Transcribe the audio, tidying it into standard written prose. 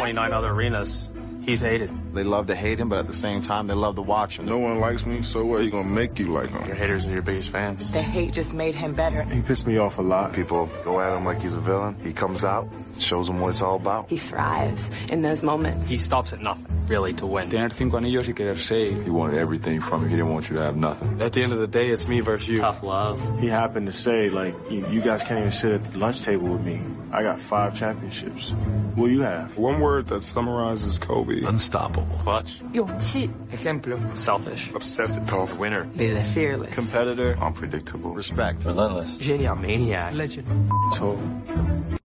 29 other arenas, he's hated. They love to hate him, but at the same time, they love to watch him. No one likes me, so what? He gonna make you like him. Your haters are your biggest fans. The hate just made him better. He pissed me off a lot. People go at him like he's a villain. He comes out, shows them what it's all about. He thrives in those moments. He stops at nothing, really, to win. Tener 5 anillos y querer 6. He wanted everything from you. He didn't want you to have nothing. At the end of the day, it's me versus you. Tough love. He happened to say, like, you guys can't even sit at the lunch table with me. I got 5 championships. What do you have? One word that summarizes Kobe. Unstoppable. Clutch. 勇气 Ejemplo. Selfish. Obsessive. Tough. Winner. fearless. Competitor. Unpredictable. Respect. Relentless. Genial. Maniac. Legend. So